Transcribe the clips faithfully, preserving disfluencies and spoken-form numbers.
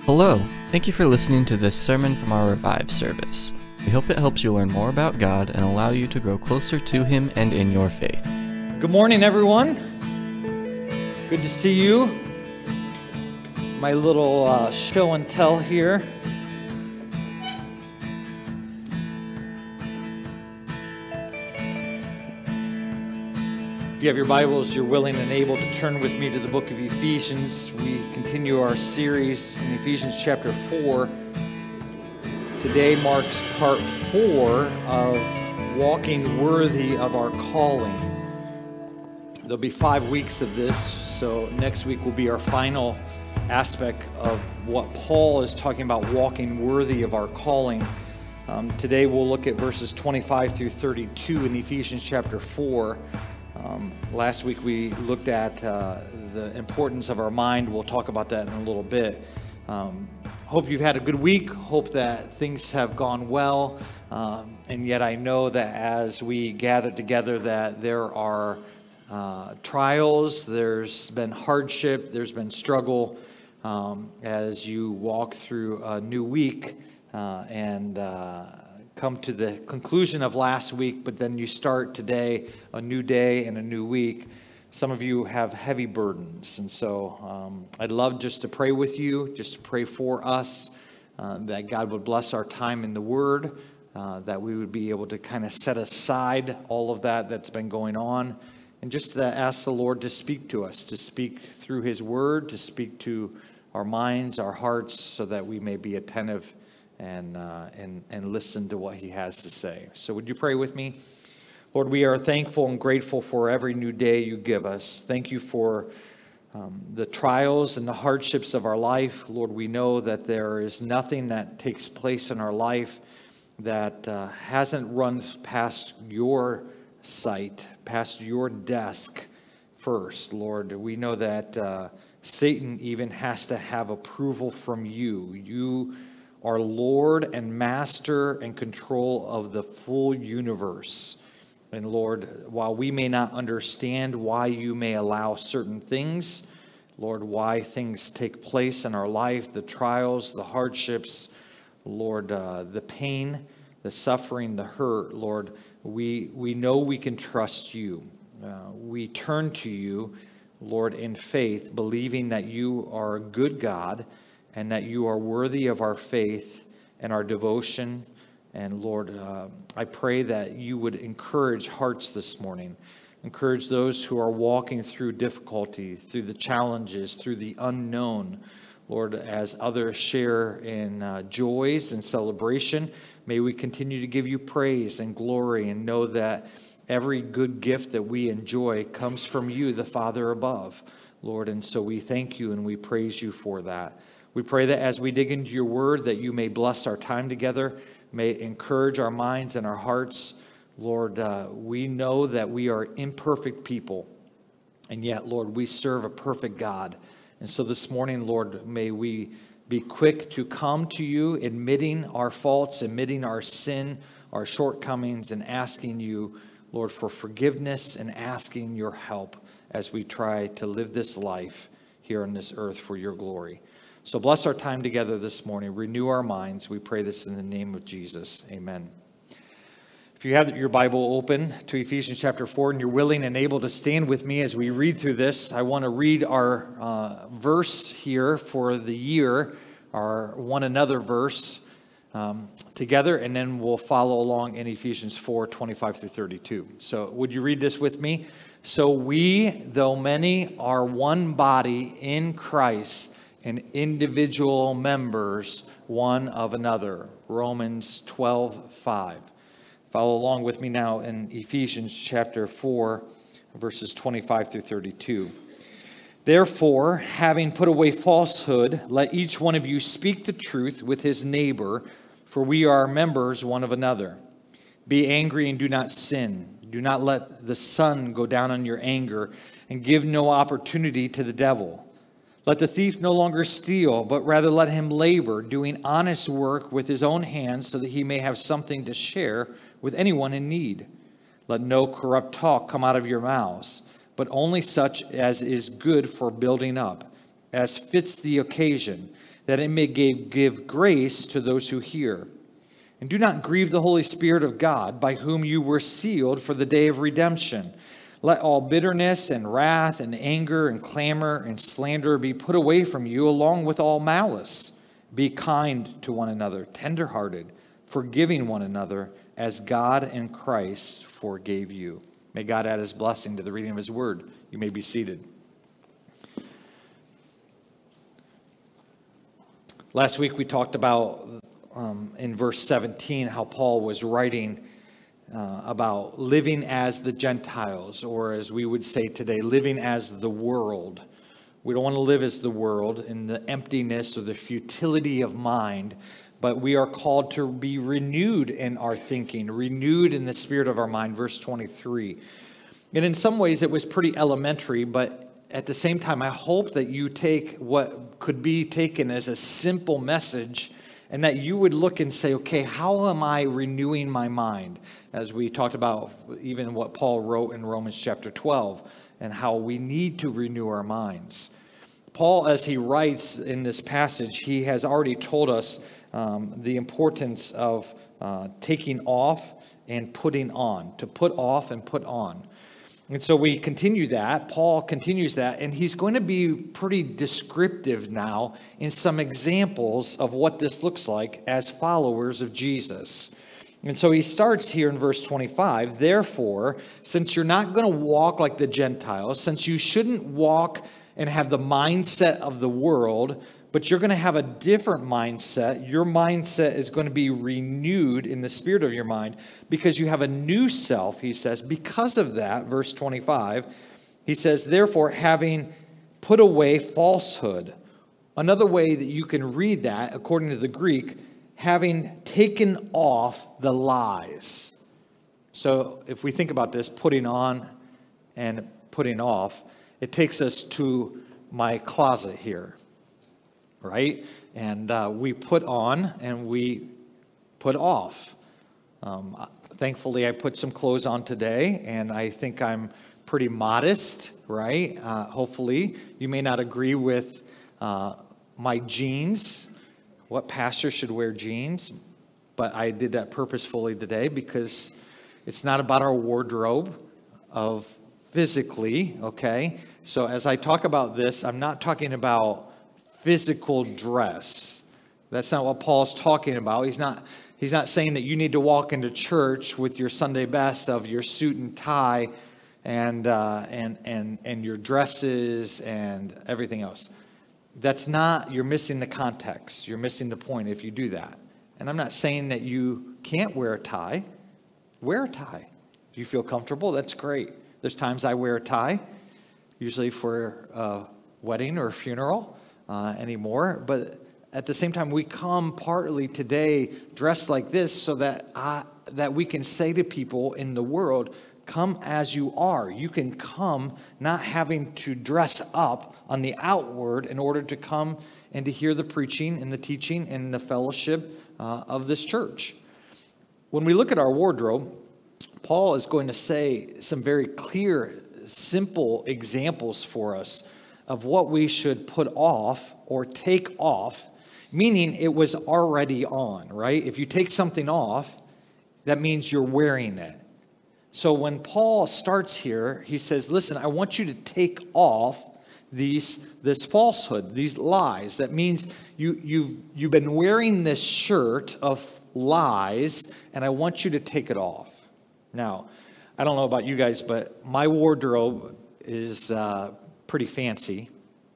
Hello, thank you for listening to this sermon from our Revive service. We hope it helps you learn more about God and allow you to grow closer to Him and in your faith. Good morning, everyone. Good to see you. My little uh, show and tell here. If you have your Bibles, you're willing and able to turn with me to the book of Ephesians. We continue our series in Ephesians chapter four. Today marks part four of walking worthy of our calling. There'll be five weeks of this, so next week will be our final aspect of what Paul is talking about, walking worthy of our calling. Um, today we'll look at verses twenty-five through thirty-two in Ephesians chapter four. Um, last week we looked at uh, the importance of our mind. We'll talk about that in a little bit. Um, hope you've had a good week. Hope that things have gone well. Um, and yet I know that as we gather together that there are uh, trials, there's been hardship, there's been struggle um, as you walk through a new week uh, and uh, come to the conclusion of last week, but then you start today, a new day and a new week. Some of you have heavy burdens, and so um, I'd love just to pray with you, just to pray for us, uh, that God would bless our time in the Word, uh, that we would be able to kind of set aside all of that that's been going on, and just to ask the Lord to speak to us, to speak through His Word, to speak to our minds, our hearts, so that we may be attentive and uh, and and listen to what He has to say. So would you pray with me? Lord, we are thankful and grateful for every new day you give us. Thank you for um, the trials and the hardships of our life. Lord, we know that there is nothing that takes place in our life that uh, hasn't run past your sight, past your desk first, Lord. We know that uh, Satan even has to have approval from you. You are Lord and Master and control of the full universe. And Lord, while we may not understand why you may allow certain things, Lord, why things take place in our life, the trials, the hardships, Lord, uh, the pain, the suffering, the hurt, Lord, we, we know we can trust you. Uh, we turn to you, Lord, in faith, believing that you are a good God, and that you are worthy of our faith and our devotion. And Lord, uh, I pray that you would encourage hearts this morning. Encourage those who are walking through difficulty, through the challenges, through the unknown. Lord, as others share in uh, joys and celebration, may we continue to give you praise and glory and know that every good gift that we enjoy comes from you, the Father above, Lord. And so we thank you and we praise you for that. We pray that as we dig into your word, that you may bless our time together, may encourage our minds and our hearts. Lord, uh, we know that we are imperfect people, and yet, Lord, we serve a perfect God. And so this morning, Lord, may we be quick to come to you, admitting our faults, admitting our sin, our shortcomings, and asking you, Lord, for forgiveness and asking your help as we try to live this life here on this earth for your glory. So bless our time together this morning. Renew our minds. We pray this in the name of Jesus. Amen. If you have your Bible open to Ephesians chapter four and you're willing and able to stand with me as we read through this, I want to read our uh, verse here for the year, our one another verse um, together, and then we'll follow along in Ephesians four, twenty-five through thirty-two. So would you read this with me? So we, though many, are one body in Christ, and individual members one of another. Romans twelve five. Follow along with me now in Ephesians chapter four, verses twenty-five through thirty-two. Therefore, having put away falsehood, let each one of you speak the truth with his neighbor, for we are members one of another. Be angry and do not sin. Do not let the sun go down on your anger, and give no opportunity to the devil. Let the thief no longer steal, but rather let him labor, doing honest work with his own hands, so that he may have something to share with anyone in need. Let no corrupt talk come out of your mouths, but only such as is good for building up, as fits the occasion, that it may give, give grace to those who hear. And do not grieve the Holy Spirit of God, by whom you were sealed for the day of redemption. Let all bitterness and wrath and anger and clamor and slander be put away from you, along with all malice. Be kind to one another, tenderhearted, forgiving one another, as God in Christ forgave you. May God add his blessing to the reading of his word. You may be seated. Last week we talked about, um, in verse seventeen, how Paul was writing uh, about living as the Gentiles, or as we would say today, living as the world. We don't want to live as the world in the emptiness or the futility of mind, but we are called to be renewed in our thinking, renewed in the spirit of our mind, verse twenty-three. And in some ways it was pretty elementary, but at the same time, I hope that you take what could be taken as a simple message and that you would look and say, okay, how am I renewing my mind? As we talked about even what Paul wrote in Romans chapter twelve and how we need to renew our minds. Paul, as he writes in this passage, he has already told us um, the importance of uh, taking off and putting on, to put off and put on. And so we continue that. Paul continues that, and he's going to be pretty descriptive now in some examples of what this looks like as followers of Jesus. And so he starts here in verse twenty-five, therefore, since you're not going to walk like the Gentiles, since you shouldn't walk and have the mindset of the world, but you're going to have a different mindset. Your mindset is going to be renewed in the spirit of your mind because you have a new self, he says. Because of that, verse twenty-five, he says, therefore, having put away falsehood. Another way that you can read that, according to the Greek, having taken off the lies. So if we think about this, putting on and putting off, it takes us to my closet here, right? And uh, we put on and we put off. Um, thankfully, I put some clothes on today, and I think I'm pretty modest, right? Uh, hopefully, you may not agree with uh, my jeans. What pastor should wear jeans? But I did that purposefully today because it's not about our wardrobe of physically, okay? So as I talk about this, I'm not talking about physical dress. That's not what Paul's talking about. He's not he's not saying that you need to walk into church with your Sunday best of your suit and tie and uh, and and and your dresses and everything else. That's not, you're missing the context. You're missing the point if you do that. And I'm not saying that you can't wear a tie. Wear a tie. Do you feel comfortable? That's great. There's times I wear a tie, usually for a wedding or a funeral uh, anymore. But at the same time, we come partly today dressed like this so that I, that we can say to people in the world, come as you are. You can come not having to dress up on the outward in order to come and to hear the preaching and the teaching and the fellowship uh, of this church. When we look at our wardrobe, Paul is going to say some very clear, simple examples for us of what we should put off or take off, meaning it was already on, right? If you take something off, that means you're wearing it. So when Paul starts here, he says, listen, I want you to take off these this falsehood, these lies. That means you, you've, you've been wearing this shirt of lies, and I want you to take it off. Now, I don't know about you guys, but my wardrobe is uh, pretty fancy.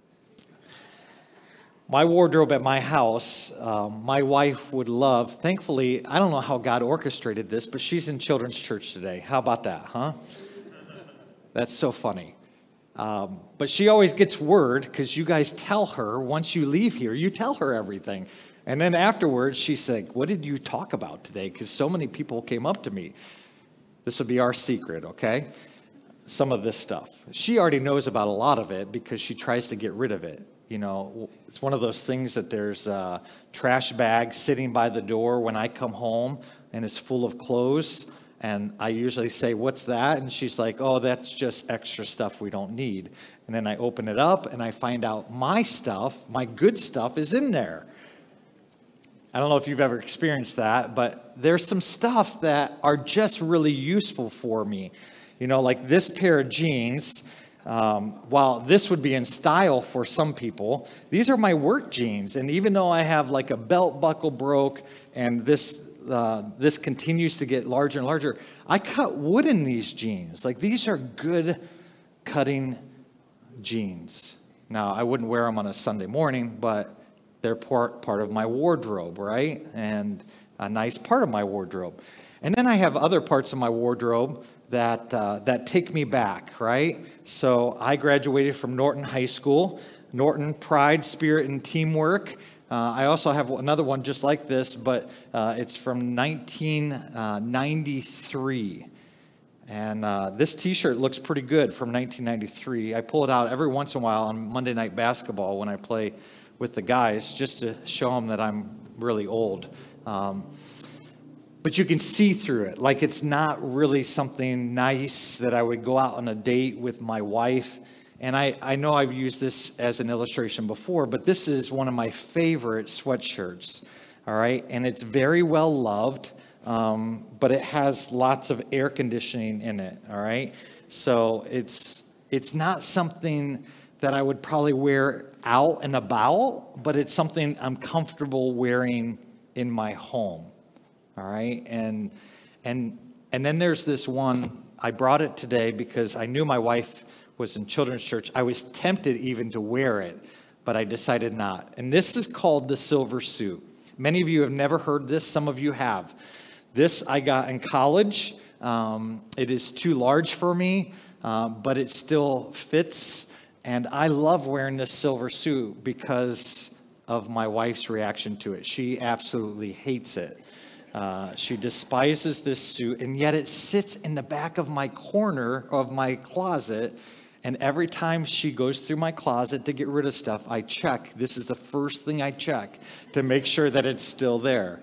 My wardrobe at my house, um, my wife would love, thankfully, I don't know how God orchestrated this, but she's in children's church today. How about that, huh? That's so funny. Um, but she always gets word because you guys tell her, once you leave here, you tell her everything. And then afterwards, she's like, what did you talk about today? Because so many people came up to me. This would be our secret, okay? Some of this stuff. She already knows about a lot of it because she tries to get rid of it. You know, it's one of those things that there's a trash bag sitting by the door when I come home and it's full of clothes. And I usually say, "What's that?" And she's like, "Oh, that's just extra stuff we don't need." And then I open it up and I find out my stuff, my good stuff, is in there. I don't know if you've ever experienced that, but there's some stuff that are just really useful for me. You know, like this pair of jeans, um, while this would be in style for some people, these are my work jeans. And even though I have like a belt buckle broke and this uh, this continues to get larger and larger, I cut wood in these jeans. Like these are good cutting jeans. Now, I wouldn't wear them on a Sunday morning, but they're part, part of my wardrobe, right? And a nice part of my wardrobe. And then I have other parts of my wardrobe that uh, that take me back, right? So I graduated from Norton High School, Norton Pride, Spirit, and Teamwork. Uh, I also have another one just like this, but uh, it's from nineteen ninety-three. And uh, this t-shirt looks pretty good from nineteen ninety-three. I pull it out every once in a while on Monday Night Basketball when I play with the guys, just to show them that I'm really old. Um, but you can see through it. Like it's not really something nice that I would go out on a date with my wife. And I, I know I've used this as an illustration before, but this is one of my favorite sweatshirts, all right? And it's very well loved, um, but it has lots of air conditioning in it, all right? So it's it's not something that I would probably wear out and about, but it's something I'm comfortable wearing in my home, all right? And and and then there's this one, I brought it today because I knew my wife was in children's church. I was tempted even to wear it, but I decided not. And this is called the Silver Suit. Many of you have never heard this. Some of you have. This I got in college. Um, it is too large for me, uh, but it still fits. And I love wearing this silver suit because of my wife's reaction to it. She absolutely hates it. Uh, she despises this suit, and yet it sits in the back of my corner of my closet. And every time she goes through my closet to get rid of stuff, I check. This is the first thing I check to make sure that it's still there.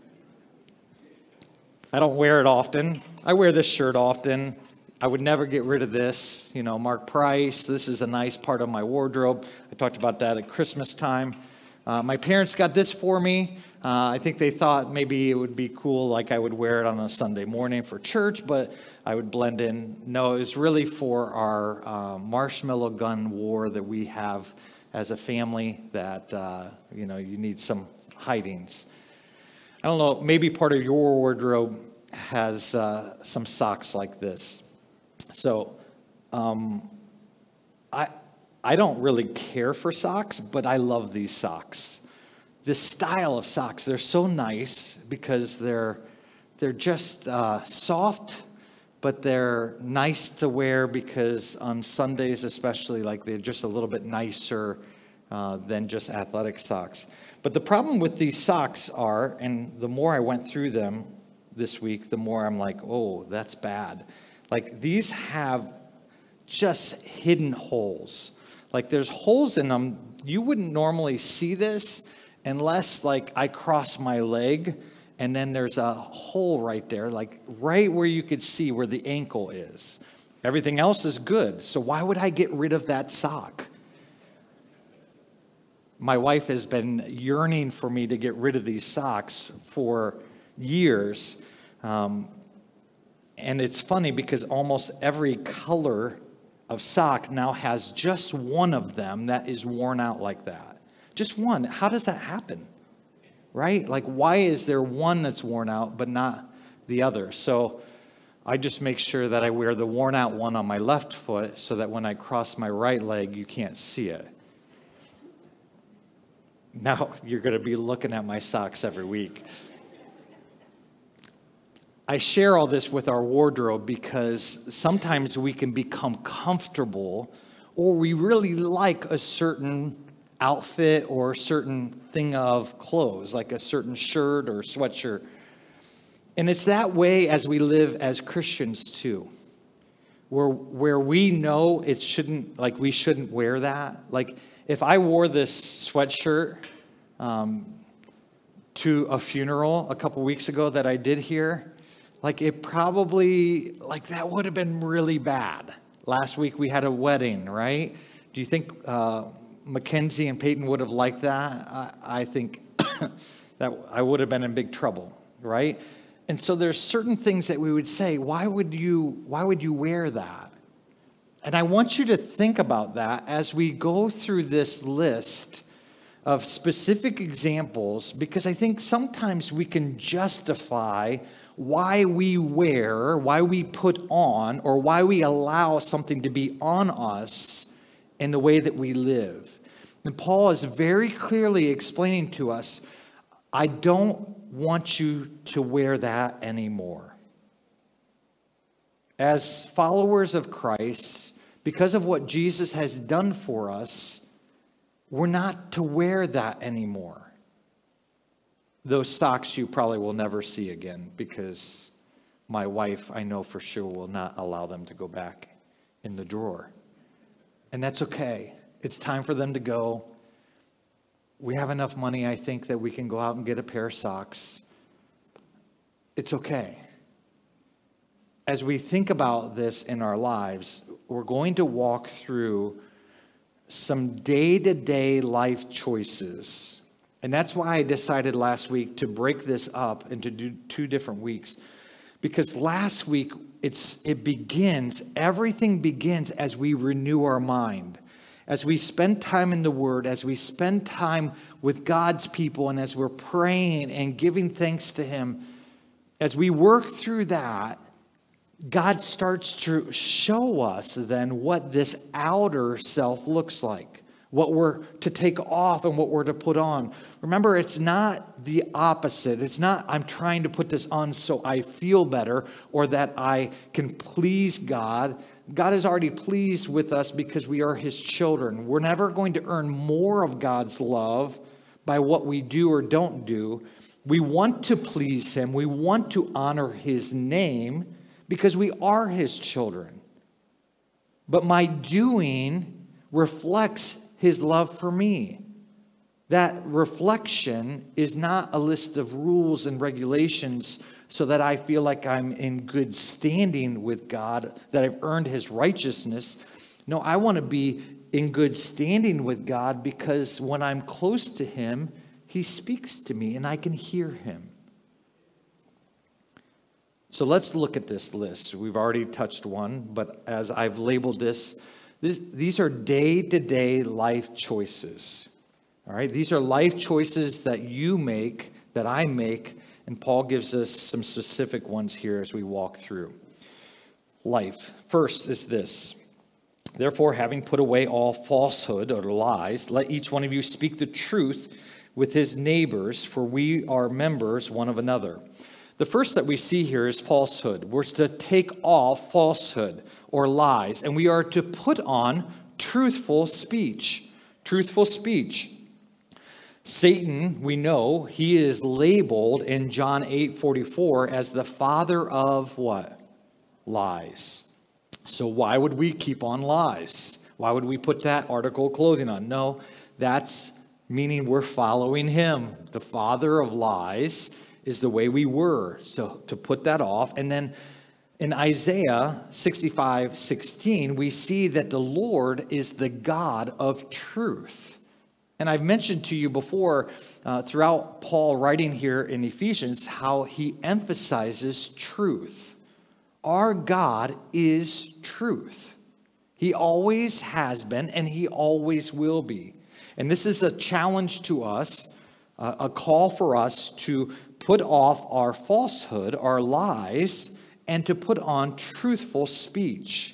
I don't wear it often. I wear this shirt often. I would never get rid of this. You know, Mark Price, this is a nice part of my wardrobe. I talked about that at Christmas time. Uh, my parents got this for me. Uh, I think they thought maybe it would be cool, like I would wear it on a Sunday morning for church, but I would blend in. No, it was really for our uh, marshmallow gun war that we have as a family that, uh, you know, you need some hidings. I don't know, maybe part of your wardrobe has uh, some socks like this. So um, I I don't really care for socks, but I love these socks. This style of socks, they're so nice because they're they're just uh, soft, but they're nice to wear because on Sundays especially, like they're just a little bit nicer uh, than just athletic socks. But the problem with these socks are, and the more I went through them this week, the more I'm like, oh, that's bad. Like these have just hidden holes. Like there's holes in them. You wouldn't normally see this unless like I cross my leg and then there's a hole right there, like right where you could see where the ankle is. Everything else is good. So why would I get rid of that sock? My wife has been yearning for me to get rid of these socks for years. Um, and it's funny because almost every color of sock now has just one of them that is worn out like that. Just one. How does that happen? Right? Like, why is there one that's worn out but not the other? So I just make sure that I wear the worn out one on my left foot so that when I cross my right leg, you can't see it. Now you're going to be looking at my socks every week. I share all this with our wardrobe because sometimes we can become comfortable or we really like a certain outfit or a certain thing of clothes, like a certain shirt or sweatshirt. And it's that way as we live as Christians too. Where, where we know it shouldn't, like we shouldn't wear that. Like if I wore this sweatshirt um, to a funeral a couple weeks ago that I did here, Like it probably, like that would have been really bad. Last week we had a wedding, right? Do you think uh, Mackenzie and Peyton would have liked that? I, I think that I would have been in big trouble, right? And so there's certain things that we would say, why would you, why would you wear that? And I want you to think about that as we go through this list of specific examples, because I think sometimes we can justify why we wear, why we put on, or why we allow something to be on us in the way that we live. And Paul is very clearly explaining to us, I don't want you to wear that anymore. As followers of Christ, because of what Jesus has done for us, we're not to wear that anymore. Those socks you probably will never see again, because my wife, I know for sure, will not allow them to go back in the drawer. And that's okay. It's time for them to go. We have enough money, I think, that we can go out and get a pair of socks. It's okay. As we think about this in our lives, we're going to walk through some day-to-day life choices. And that's why I decided last week to break this up into do two different weeks. Because last week, it's it begins, everything begins as we renew our mind. As we spend time in the Word, as we spend time with God's people, and as we're praying and giving thanks to Him, as we work through that, God starts to show us then what this outer self looks like, what we're to take off and what we're to put on. Remember, it's not the opposite. It's not, I'm trying to put this on so I feel better or that I can please God. God is already pleased with us because we are His children. We're never going to earn more of God's love by what we do or don't do. We want to please Him. We want to honor His name because we are His children. But my doing reflects His love for me. That reflection is not a list of rules and regulations so that I feel like I'm in good standing with God, that I've earned His righteousness. No, I want to be in good standing with God because when I'm close to Him, He speaks to me and I can hear Him. So let's look at this list. We've already touched one, but as I've labeled this, this these are day-to-day life choices. All right, these are life choices that you make, that I make, and Paul gives us some specific ones here as we walk through. Life. First is this. Therefore, having put away all falsehood or lies, let each one of you speak the truth with his neighbors, for we are members one of another. The first that we see here is falsehood. We're to take off falsehood or lies, and we are to put on truthful speech. Truthful speech. Satan, we know, he is labeled in John eight forty-four as the father of what? Lies. So why would we keep on lies? Why would we put that article of clothing on? No, that's meaning we're following him. The father of lies is the way we were. So to put that off. And then in Isaiah sixty-five sixteen, we see that the Lord is the God of truth. And I've mentioned to you before, uh, throughout Paul writing here in Ephesians, how he emphasizes truth. Our God is truth. He always has been, and he always will be. And this is a challenge to us, uh, a call for us to put off our falsehood, our lies, and to put on truthful speech.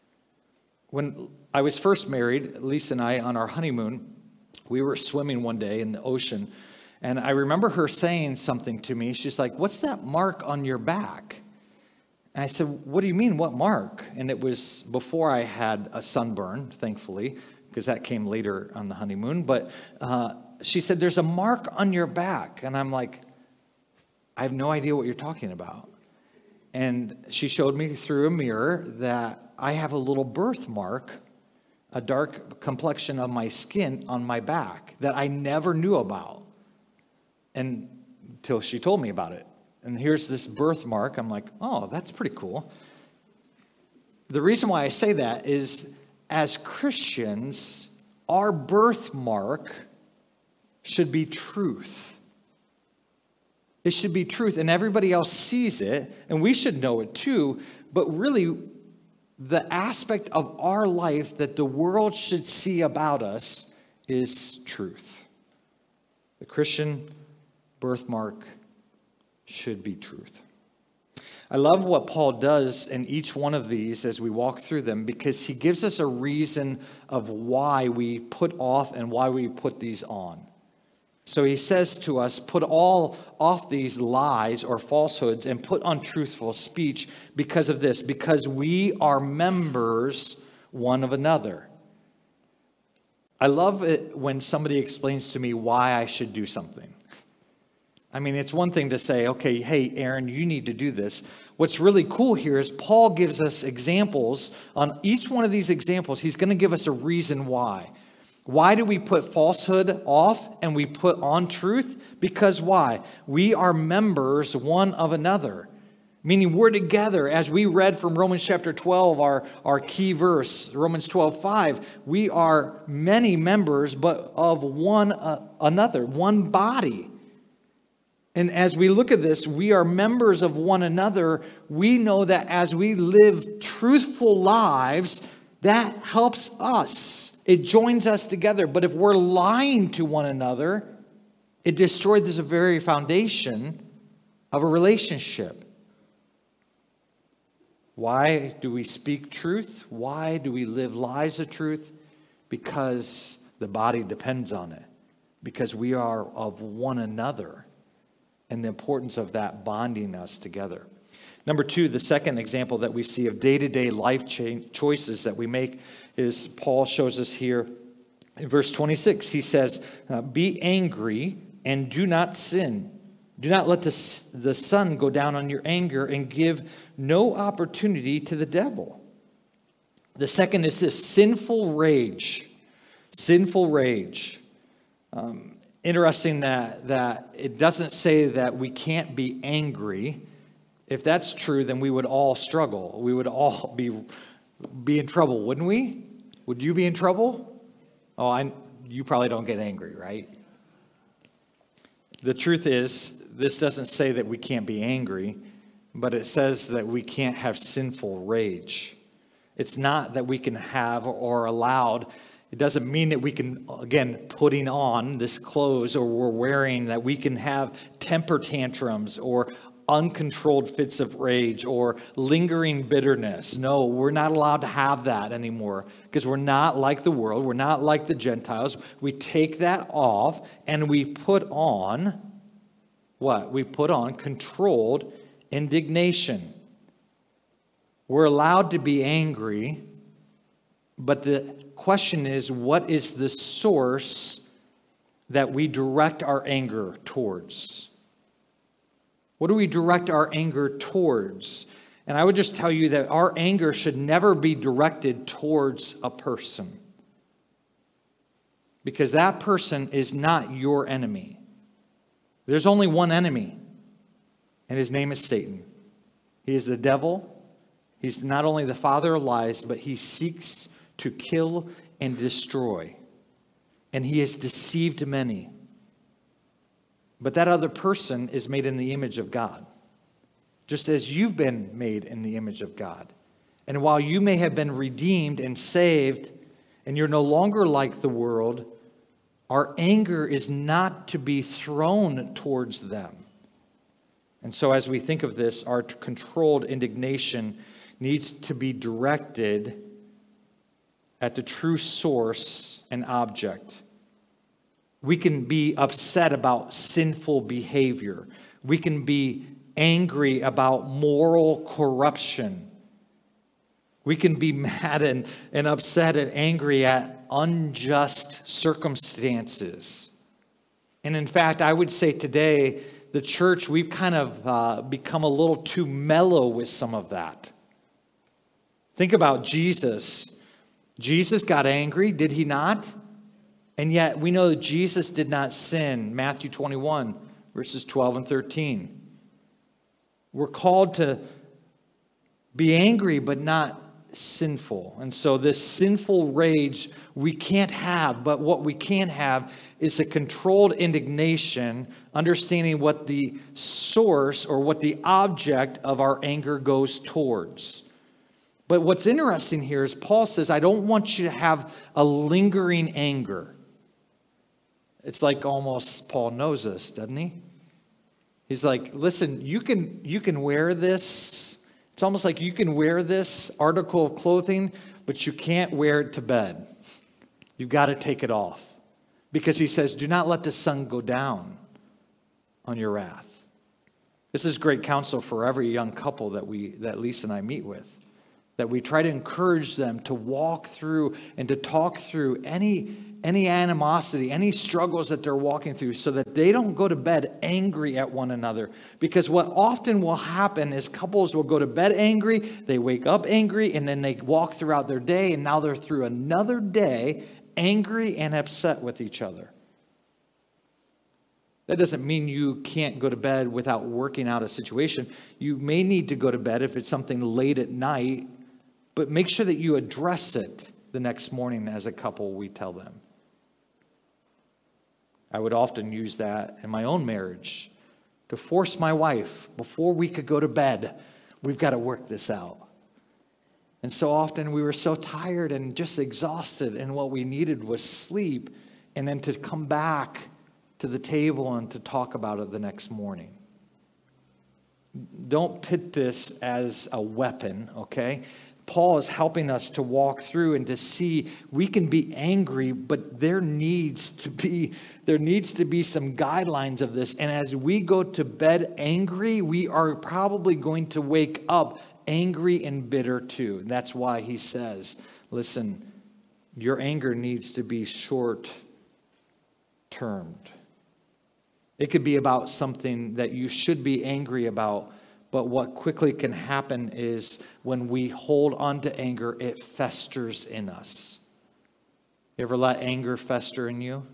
When I was first married, Lisa and I, on our honeymoon, we were swimming one day in the ocean, and I remember her saying something to me. She's like, "What's that mark on your back?" And I said, "What do you mean, what mark?" And it was before I had a sunburn, thankfully, because that came later on the honeymoon. But uh, she said, "There's a mark on your back." And I'm like, "I have no idea what you're talking about." And she showed me through a mirror that I have a little birthmark, a dark complexion of my skin on my back that I never knew about, and until she told me about it. and here's this birthmark. I'm like, oh, that's pretty cool. The reason why I say that is, as Christians, our birthmark should be truth. It should be truth, and everybody else sees it, and we should know it too, but really, the aspect of our life that the world should see about us is truth. The Christian birthmark should be truth. I love what Paul does in each one of these as we walk through them, because he gives us a reason of why we put off and why we put these on. So he says to us, put all off these lies or falsehoods and put on truthful speech because of this, because we are members one of another. I love it when somebody explains to me why I should do something. I mean, it's one thing to say, okay, hey, Aaron, you need to do this. What's really cool here is Paul gives us examples. On each one of these examples, he's going to give us a reason why. Why do we put falsehood off and we put on truth? Because why? We are members one of another. Meaning we're together. As we read from Romans chapter twelve, our, our key verse, Romans twelve five, we are many members, but of one uh, another, one body. And as we look at this, we are members of one another. We know that as we live truthful lives, that helps us. It joins us together. But if we're lying to one another, it destroys the very foundation of a relationship. Why do we speak truth? Why do we live lives of truth? Because the body depends on it. Because we are of one another. And the importance of that bonding us together. Number two, the second example that we see of day-to-day life choices that we make is Paul shows us here in verse twenty-six. He says, be angry and do not sin. Do not let the, the sun go down on your anger and give no opportunity to the devil. The second is this, sinful rage. Sinful rage. Um, Interesting that, that it doesn't say that we can't be angry. If that's true, then we would all struggle. We would all be, be in trouble, wouldn't we? Would you be in trouble? Oh, I, you probably don't get angry, right? The truth is, this doesn't say that we can't be angry, but it says that we can't have sinful rage. It's not that we can have or allowed. It doesn't mean that we can, again, putting on this clothes or we're wearing, that we can have temper tantrums or uncontrolled fits of rage or lingering bitterness. No, we're not allowed to have that anymore because we're not like the world. We're not like the Gentiles. We take that off and we put on what? We put on controlled indignation. We're allowed to be angry, but the question is, what is the source that we direct our anger towards? What do we direct our anger towards? And I would just tell you that our anger should never be directed towards a person, because that person is not your enemy. There's only one enemy, and his name is Satan. He is the devil. He's not only the father of lies, but he seeks to kill and destroy. And he has deceived many. But that other person is made in the image of God, just as you've been made in the image of God. And while you may have been redeemed and saved, and you're no longer like the world, our anger is not to be thrown towards them. And so as we think of this, our controlled indignation needs to be directed at the true source and object. We can be upset about sinful behavior. We can be angry about moral corruption. We can be mad and, and upset and angry at unjust circumstances. And in fact, I would say today, the church, we've kind of uh, become a little too mellow with some of that. Think about Jesus. Jesus got angry, did he not? And yet we know that Jesus did not sin. Matthew twenty-one, verses twelve and thirteen. We're called to be angry, but not sinful. And so this sinful rage we can't have, but what we can have is a controlled indignation, understanding what the source or what the object of our anger goes towards. But what's interesting here is Paul says, I don't want you to have a lingering anger. It's like almost Paul knows this, doesn't he? He's like, listen, you can you can wear this. It's almost like you can wear this article of clothing, but you can't wear it to bed. You've got to take it off. Because he says, do not let the sun go down on your wrath. This is great counsel for every young couple that we that Lisa and I meet with. That we try to encourage them to walk through and to talk through any, any animosity, any struggles that they're walking through so that they don't go to bed angry at one another. Because what often will happen is couples will go to bed angry, they wake up angry, and then they walk throughout their day, and now they're through another day angry and upset with each other. That doesn't mean you can't go to bed without working out a situation. You may need to go to bed if it's something late at night, but make sure that you address it the next morning as a couple, we tell them. I would often use that in my own marriage to force my wife, before we could go to bed, we've got to work this out. And so often we were so tired and just exhausted, and what we needed was sleep, and then to come back to the table and to talk about it the next morning. Don't pit this as a weapon, okay? Paul is helping us to walk through and to see we can be angry, but there needs to be there needs to be some guidelines of this. And as we go to bed angry, we are probably going to wake up angry and bitter too. And that's why he says, listen, your anger needs to be short-termed. It could be about something that you should be angry about, but what quickly can happen is when we hold on to anger, it festers in us. You ever let anger fester in you?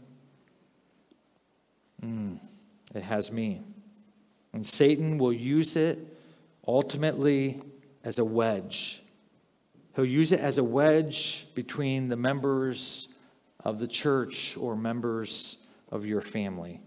Mm, it has me. And Satan will use it ultimately as a wedge. He'll use it as a wedge between the members of the church or members of your family.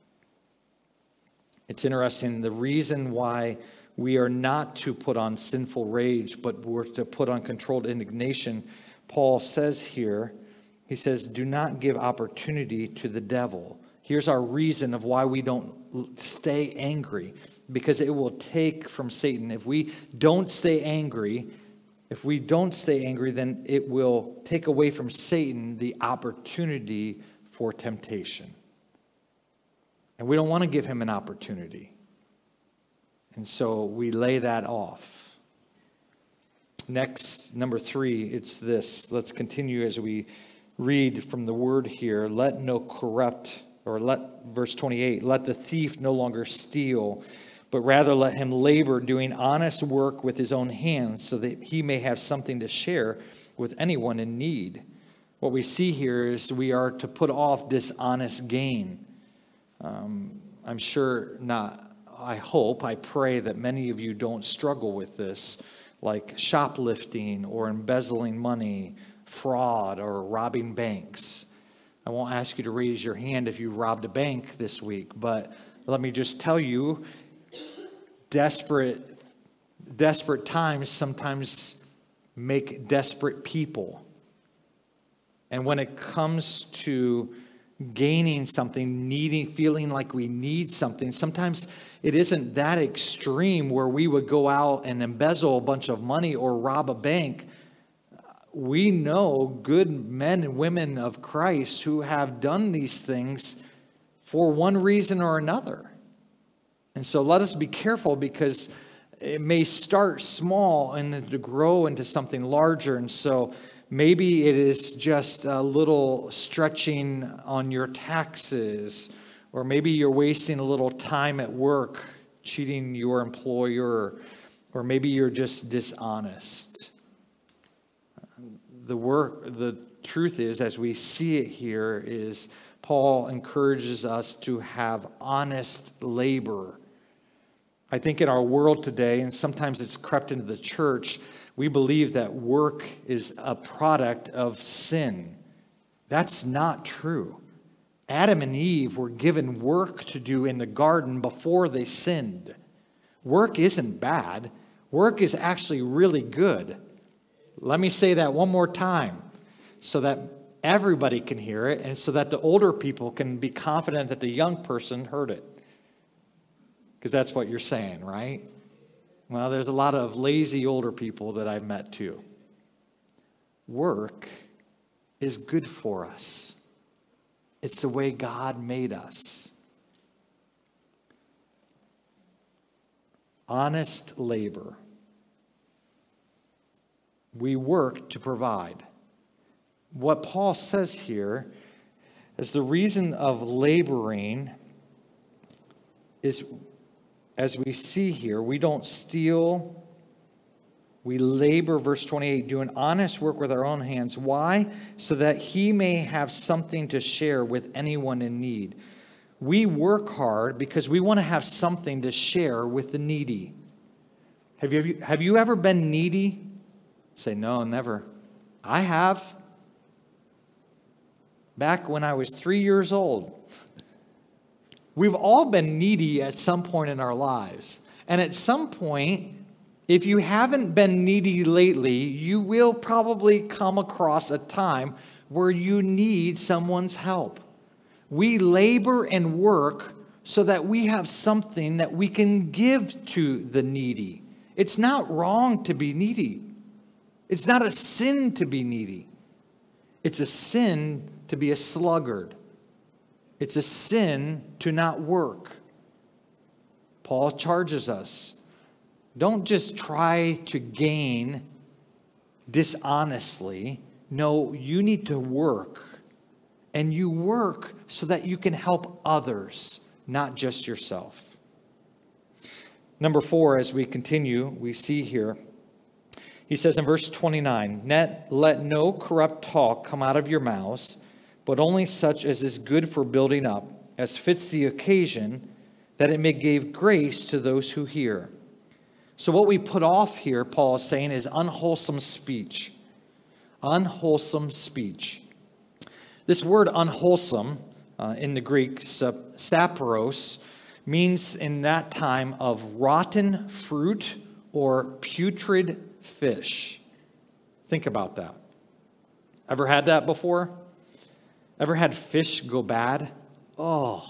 It's interesting, the reason why we are not to put on sinful rage, but we're to put on controlled indignation, Paul says here, he says, do not give opportunity to the devil. Here's our reason of why we don't stay angry, because it will take from Satan. If we don't stay angry, if we don't stay angry, then it will take away from Satan the opportunity for temptation. And we don't want to give him an opportunity. And so we lay that off. Next, number three, it's this. Let's continue as we read from the word here. Let no corrupt, or let, verse twenty-eight, let the thief no longer steal, but rather let him labor doing honest work with his own hands so that he may have something to share with anyone in need. What we see here is we are to put off dishonest gain. Um, I'm sure not, I hope, I pray that many of you don't struggle with this, like shoplifting or embezzling money, fraud, or robbing banks. I won't ask you to raise your hand if you robbed a bank this week, but let me just tell you, desperate, desperate times sometimes make desperate people. And when it comes to gaining something, needing, feeling like we need something, sometimes it isn't that extreme where we would go out and embezzle a bunch of money or rob a bank. We know good men and women of Christ who have done these things for one reason or another. And so let us be careful, because it may start small and then to grow into something larger. And so maybe it is just a little stretching on your taxes, or maybe you're wasting a little time at work, cheating your employer, or maybe you're just dishonest. The work, the truth is, as we see it here, is Paul encourages us to have honest labor. I think in our world today, and sometimes it's crept into the church, we believe that work is a product of sin. That's not true. Adam and Eve were given work to do in the garden before they sinned. Work isn't bad. Work is actually really good. Let me say that one more time so that everybody can hear it and so that the older people can be confident that the young person heard it. Because that's what you're saying, right? Well, there's a lot of lazy older people that I've met too. Work is good for us. It's the way God made us. Honest labor. We work to provide. What Paul says here is the reason of laboring is, as we see here, we don't steal. We labor, verse twenty-eight, doing honest work with our own hands. Why? So that he may have something to share with anyone in need. We work hard because we want to have something to share with the needy. Have you, have you ever been needy? Say, no, never. I have. Back when I was three years old. We've all been needy at some point in our lives. And at some point, if you haven't been needy lately, you will probably come across a time where you need someone's help. We labor and work so that we have something that we can give to the needy. It's not wrong to be needy. It's not a sin to be needy. It's a sin to be a sluggard. It's a sin to not work. Paul charges us. Don't just try to gain dishonestly. No, you need to work. And you work so that you can help others, not just yourself. Number four, as we continue, we see here, he says in verse twenty-nine, let no corrupt talk come out of your mouths, but only such as is good for building up, as fits the occasion, that it may give grace to those who hear. So what we put off here, Paul is saying, is unwholesome speech. Unwholesome speech. This word unwholesome uh, in the Greek, sapros, means in that time of rotten fruit or putrid fish. Think about that. Ever had that before? Ever had fish go bad? Oh.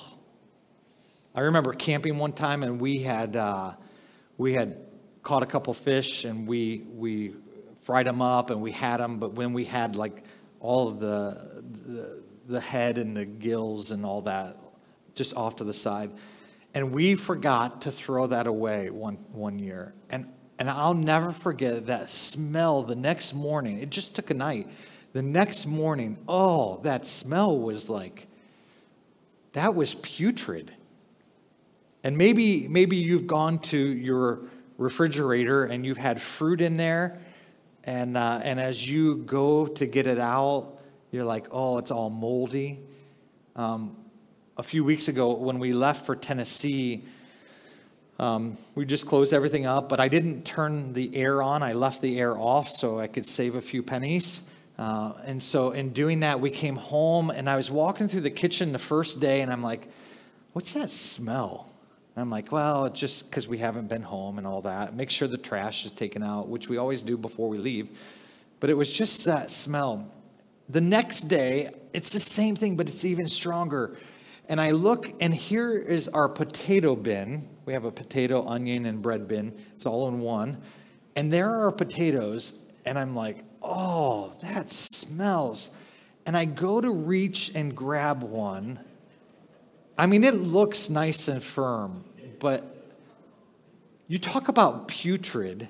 I remember camping one time and we had uh, we had caught a couple fish and we we fried them up and we had them, but when we had like all of the, the the head and the gills and all that just off to the side. And we forgot to throw that away one one year. And and I'll never forget that smell the next morning. It just took a night. The next morning, oh, that smell was like, that was putrid. And maybe maybe you've gone to your refrigerator and you've had fruit in there. And uh, and as you go to get it out, you're like, oh, it's all moldy. Um, a few weeks ago, when we left for Tennessee, um, we just closed everything up. But I didn't turn the air on. I left the air off so I could save a few pennies. Uh, and so in doing that, we came home. And I was walking through the kitchen the first day. And I'm like, what's that smell? And I'm like, well, it's just because we haven't been home and all that. Make sure the trash is taken out, which we always do before we leave. But it was just that smell. The next day, it's the same thing, but it's even stronger. And I look, and here is our potato bin. We have a potato, onion, and bread bin. It's all in one. And there are our potatoes, and I'm like, oh, that smells. And I go to reach and grab one. I mean, it looks nice and firm, but you talk about putrid.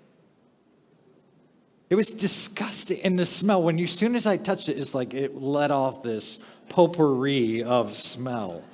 It was disgusting. And the smell, when you, as soon as I touched it, it's like it let off this potpourri of smell.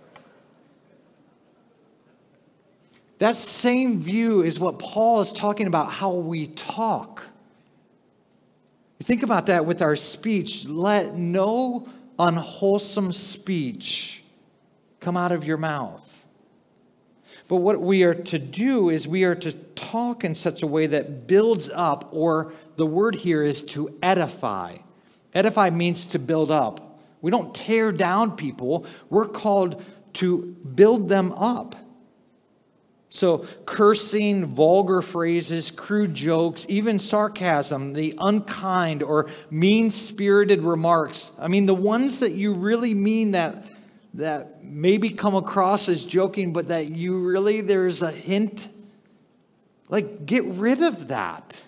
That same view is what Paul is talking about, how we talk. You think about that with our speech. Let no unwholesome speech come out of your mouth. But what we are to do is we are to talk in such a way that builds up, or the word here is to edify. Edify means to build up. We don't tear down people. We're called to build them up. So cursing, vulgar phrases, crude jokes, even sarcasm, the unkind or mean-spirited remarks. I mean, the ones that you really mean that that maybe come across as joking, but that you really, there's a hint. Like, get rid of that.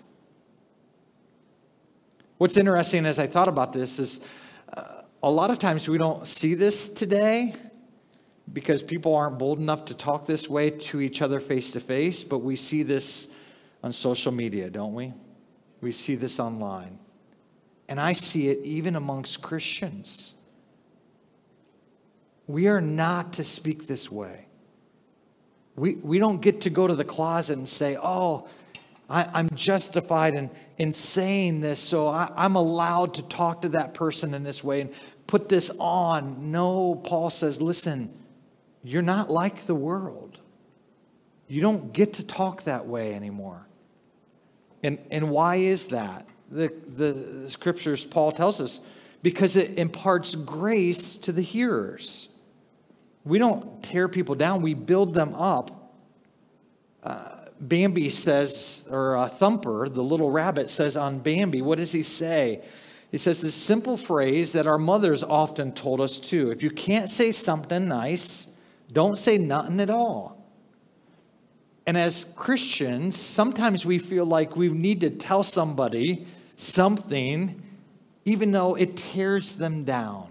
What's interesting as I thought about this is uh, a lot of times we don't see this today because people aren't bold enough to talk this way to each other face to face, but we see this on social media, don't we? We see this online. And I see it even amongst Christians. We are not to speak this way. We, we don't get to go to the closet and say, oh, I, I'm justified in, in saying this, so I, I'm allowed to talk to that person in this way and put this on. No, Paul says, listen, you're not like the world. You don't get to talk that way anymore. And, and why is that? The, the scriptures, Paul tells us, because it imparts grace to the hearers. We don't tear people down. We build them up. Uh, Bambi says, or uh, Thumper, the little rabbit, says on Bambi, what does he say? He says this simple phrase that our mothers often told us too. If you can't say something nice, don't say nothing at all. And as Christians, sometimes we feel like we need to tell somebody something, even though it tears them down.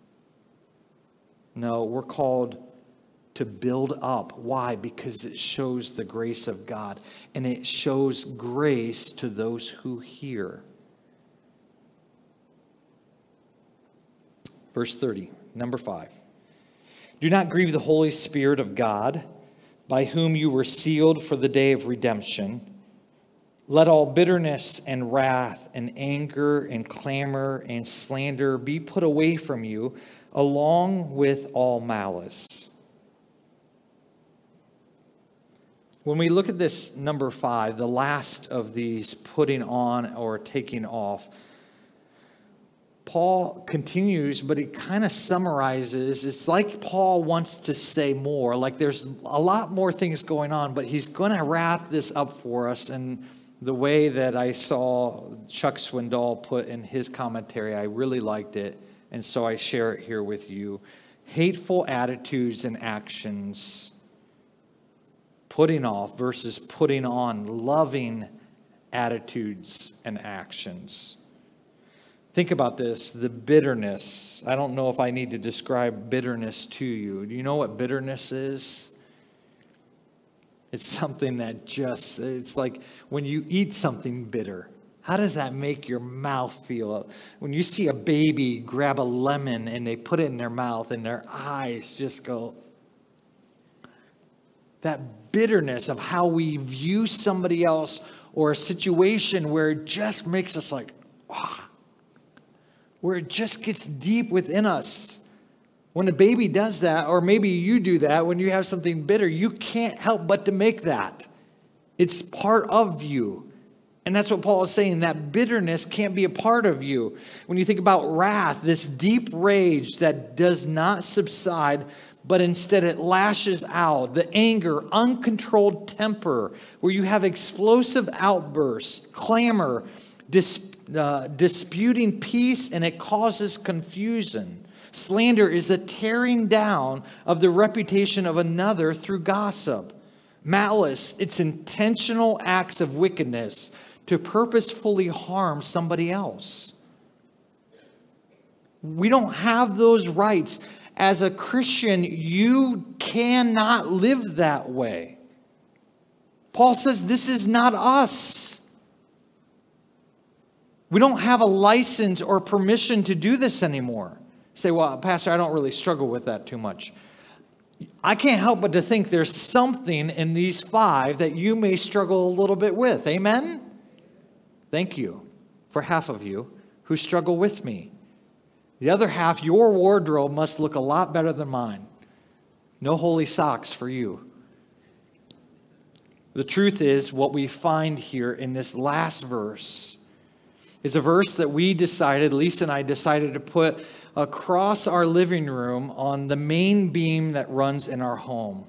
No, we're called to build up. Why? Because it shows the grace of God, and it shows grace to those who hear. Verse thirty, number five. Do not grieve the Holy Spirit of God, by whom you were sealed for the day of redemption. Let all bitterness and wrath and anger and clamor and slander be put away from you, along with all malice. When we look at this number five, the last of these putting on or taking off, Paul continues, but he kind of summarizes. It's like Paul wants to say more, like there's a lot more things going on, but he's going to wrap this up for us in the way that I saw Chuck Swindoll put in his commentary. I really liked it. And so I share it here with you. Hateful attitudes and actions, putting off versus putting on loving attitudes and actions. Think about this, the bitterness. I don't know if I need to describe bitterness to you. Do you know what bitterness is? It's something that just, it's like when you eat something bitter. How does that make your mouth feel? When you see a baby grab a lemon and they put it in their mouth and their eyes just go, that bitterness of how we view somebody else or a situation where it just makes us like, ah, where it just gets deep within us. When a baby does that, or maybe you do that, when you have something bitter, you can't help but to make that. It's part of you. And that's what Paul is saying, that bitterness can't be a part of you. When you think about wrath, this deep rage that does not subside, but instead it lashes out, the anger, uncontrolled temper, where you have explosive outbursts, clamor, dis, uh, disputing peace, and it causes confusion. Slander is a tearing down of the reputation of another through gossip. Malice, it's intentional acts of wickedness to purposefully harm somebody else. We don't have those rights. As a Christian, you cannot live that way. Paul says this is not us. We don't have a license or permission to do this anymore. Say, well, Pastor, I don't really struggle with that too much. I can't help but to think there's something in these five that you may struggle a little bit with. Amen? Thank you for half of you who struggle with me. The other half, your wardrobe must look a lot better than mine. No holy socks for you. The truth is, what we find here in this last verse is a verse that we decided, Lisa and I decided to put across our living room on the main beam that runs in our home.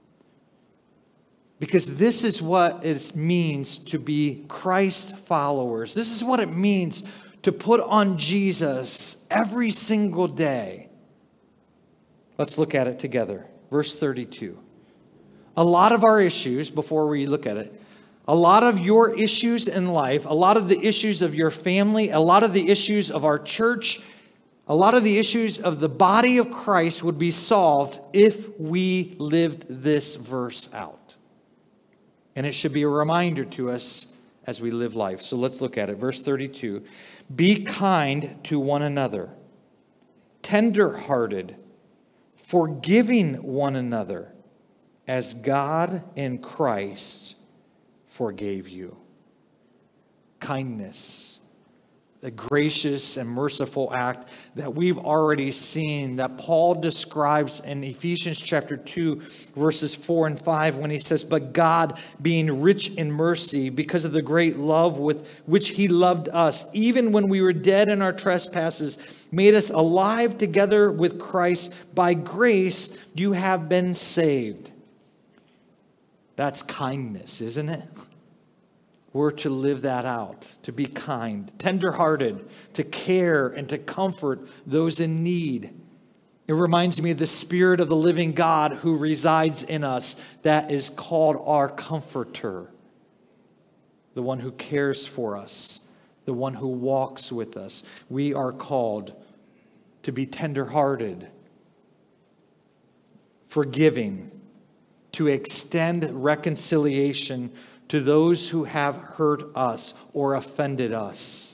Because this is what it means to be Christ followers. This is what it means to put on Jesus every single day. Let's look at it together. Verse thirty-two. A lot of our issues, before we look at it, a lot of your issues in life, a lot of the issues of your family, a lot of the issues of our church, a lot of the issues of the body of Christ would be solved if we lived this verse out. And it should be a reminder to us as we live life. So let's look at it. Verse thirty-two. Be kind to one another, tender-hearted, forgiving one another, as God in Christ forgave you. Kindness, the gracious and merciful act that we've already seen, that Paul describes in Ephesians chapter two, verses four and five, when he says, "But God, being rich in mercy, because of the great love with which he loved us, even when we were dead in our trespasses, made us alive together with Christ. By grace you have been saved." That's kindness, isn't it? We're to live that out, to be kind, tender-hearted, to care and to comfort those in need. It reminds me of the Spirit of the living God who resides in us, that is called our comforter, the one who cares for us, the one who walks with us. We are called to be tender-hearted, forgiving, to extend reconciliation to those who have hurt us or offended us.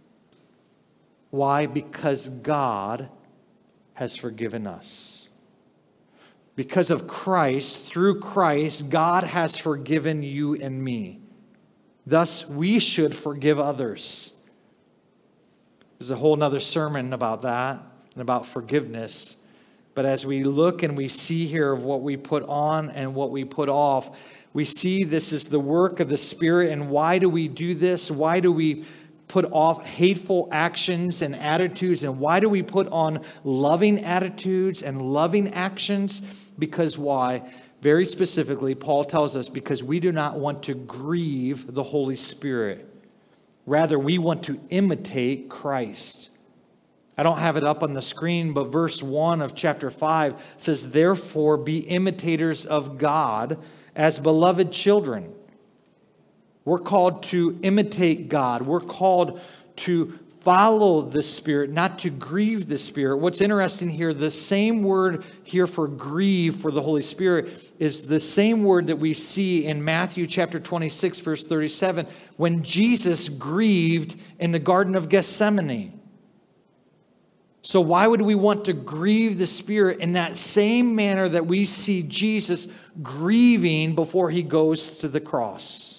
Why? Because God has forgiven us. Because of Christ, through Christ, God has forgiven you and me. Thus, we should forgive others. There's a whole nother sermon about that and about forgiveness. But as we look and we see here of what we put on and what we put off, we see this is the work of the Spirit. And why do we do this? Why do we put off hateful actions and attitudes? And why do we put on loving attitudes and loving actions? Because why? Very specifically, Paul tells us, because we do not want to grieve the Holy Spirit. Rather, we want to imitate Christ. I don't have it up on the screen, but verse one of chapter five says, "Therefore be imitators of God as beloved children." We're called to imitate God. We're called to follow the Spirit, not to grieve the Spirit. What's interesting here, the same word here for grieve for the Holy Spirit is the same word that we see in Matthew chapter twenty-six, verse thirty-seven, when Jesus grieved in the Garden of Gethsemane. So why would we want to grieve the Spirit in that same manner that we see Jesus grieving before he goes to the cross?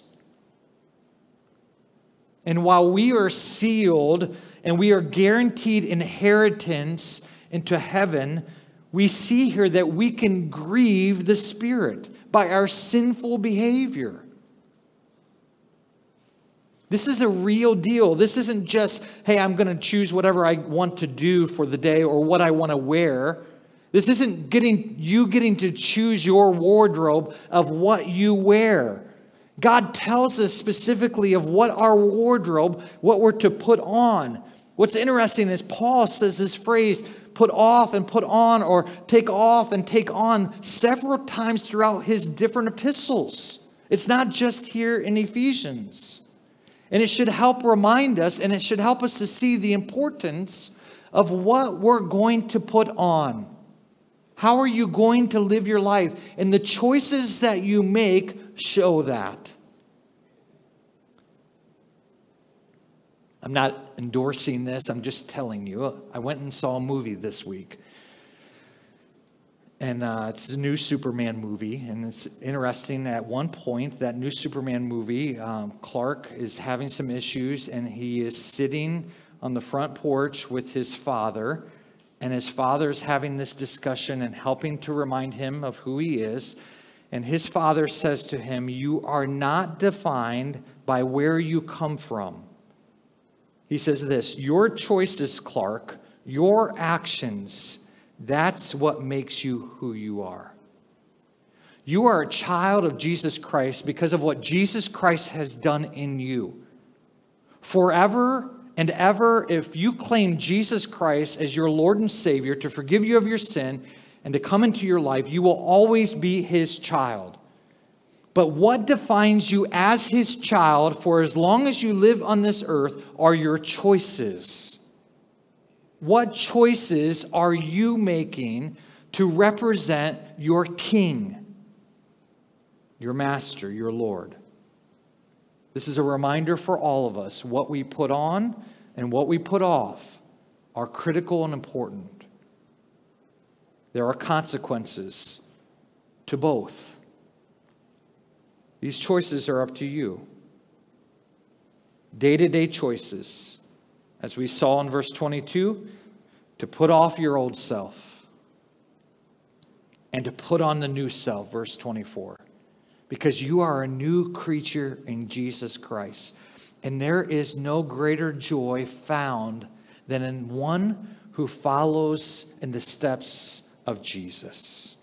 And while we are sealed and we are guaranteed inheritance into heaven, we see here that we can grieve the Spirit by our sinful behavior. This is a real deal. This isn't just, hey, I'm going to choose whatever I want to do for the day or what I want to wear. This isn't getting you getting to choose your wardrobe of what you wear. God tells us specifically of what our wardrobe, what we're to put on. What's interesting is Paul says this phrase, put off and put on, or take off and take on, several times throughout his different epistles. It's not just here in Ephesians. And it should help remind us, and it should help us to see the importance of what we're going to put on. How are you going to live your life? And the choices that you make show that. I'm not endorsing this. I'm just telling you. I went and saw a movie this week. And uh, it's a new Superman movie. And it's interesting, at one point, that new Superman movie, um, Clark is having some issues. And he is sitting on the front porch with his father. And his father's having this discussion and helping to remind him of who he is. And his father says to him, "You are not defined by where you come from." He says this, "Your choices, Clark, your actions, that's what makes you who you are. You are a child of Jesus Christ because of what Jesus Christ has done in you. Forever and ever, if you claim Jesus Christ as your Lord and Savior to forgive you of your sin and to come into your life, you will always be his child. But what defines you as his child for as long as you live on this earth are your choices. What choices are you making to represent your King, your Master, your Lord?" This is a reminder for all of us. What we put on and what we put off are critical and important. There are consequences to both. These choices are up to you. Day-to-day choices, as we saw in verse twenty-two, to put off your old self and to put on the new self, verse twenty-four. Because you are a new creature in Jesus Christ. And there is no greater joy found than in one who follows in the steps of Jesus.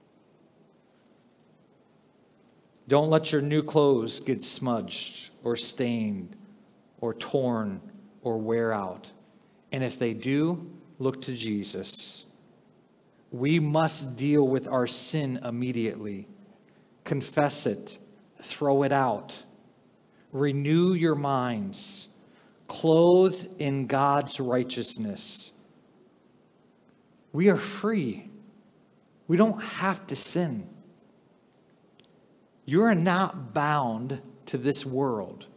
Don't let your new clothes get smudged or stained or torn or wear out. And if they do, look to Jesus. We must deal with our sin immediately. Confess it. Throw it out. Renew your minds. Clothed in God's righteousness. We are free. We don't have to sin. You are not bound to this world.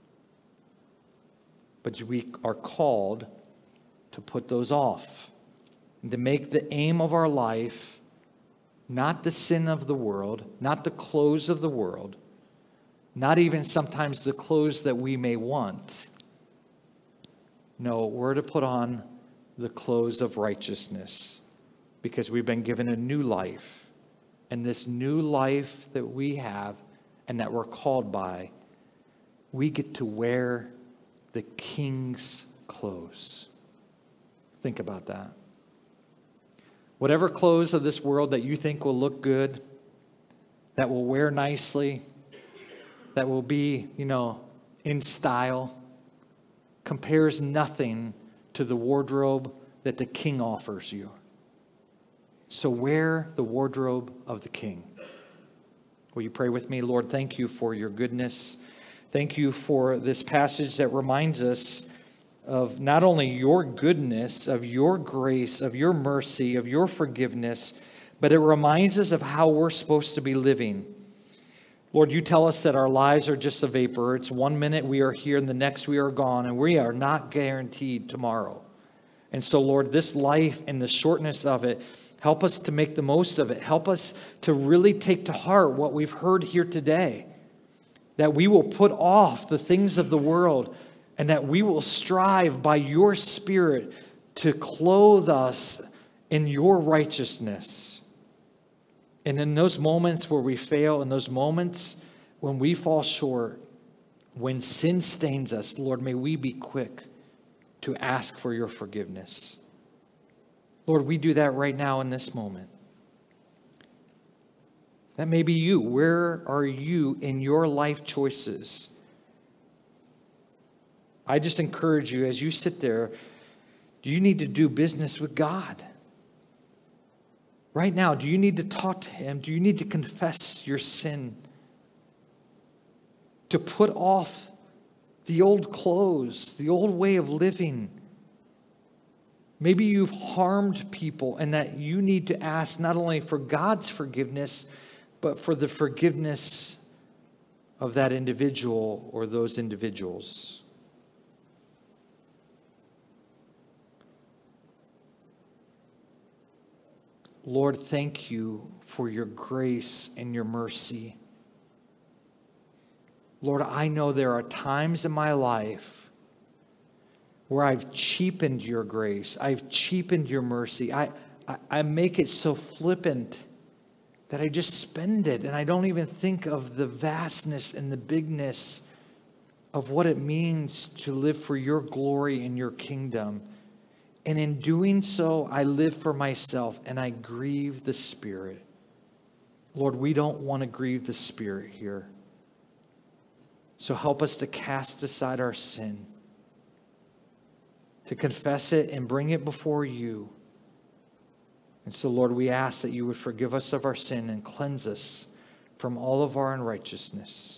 But we are called to put those off. And to make the aim of our life not the sin of the world, not the clothes of the world, not even sometimes the clothes that we may want. No, we're to put on the clothes of righteousness because we've been given a new life. And this new life that we have and that we're called by, we get to wear the King's clothes. Think about that. Whatever clothes of this world that you think will look good, that will wear nicely, that will be, you know, in style, compares nothing to the wardrobe that the King offers you. So wear the wardrobe of the King. Will you pray with me? Lord, thank you for your goodness. Thank you for this passage that reminds us of not only your goodness, of your grace, of your mercy, of your forgiveness, but it reminds us of how we're supposed to be living. Lord, you tell us that our lives are just a vapor. It's one minute we are here and the next we are gone, and we are not guaranteed tomorrow. And so, Lord, this life and the shortness of it, help us to make the most of it. Help us to really take to heart what we've heard here today, that we will put off the things of the world, and that we will strive by your Spirit to clothe us in your righteousness. And in those moments where we fail, in those moments when we fall short, when sin stains us, Lord, may we be quick to ask for your forgiveness. Lord, we do that right now in this moment. That may be you. Where are you in your life choices? I just encourage you as you sit there, do you need to do business with God? Right now, do you need to talk to him? Do you need to confess your sin? To put off the old clothes, the old way of living. Maybe you've harmed people and that you need to ask not only for God's forgiveness, but for the forgiveness of that individual or those individuals. Lord, thank you for your grace and your mercy. Lord, I know there are times in my life where I've cheapened your grace. I've cheapened your mercy. I, I, I make it so flippant that I just spend it and I don't even think of the vastness and the bigness of what it means to live for your glory and your kingdom. And in doing so, I live for myself and I grieve the Spirit. Lord, we don't want to grieve the Spirit here. So help us to cast aside our sin, to confess it and bring it before you. And so, Lord, we ask that you would forgive us of our sin and cleanse us from all of our unrighteousness,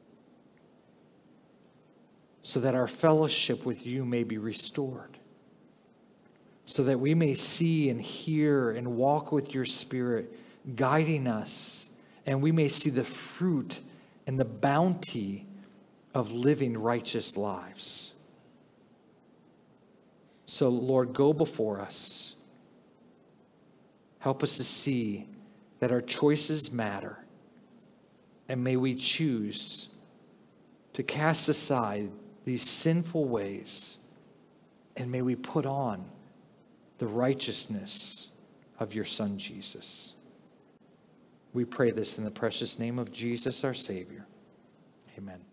so that our fellowship with you may be restored, so that we may see and hear and walk with your Spirit, guiding us, and we may see the fruit and the bounty of living righteous lives. So, Lord, go before us. Help us to see that our choices matter, and may we choose to cast aside these sinful ways, and may we put on the righteousness of your Son, Jesus. We pray this in the precious name of Jesus, our Savior. Amen.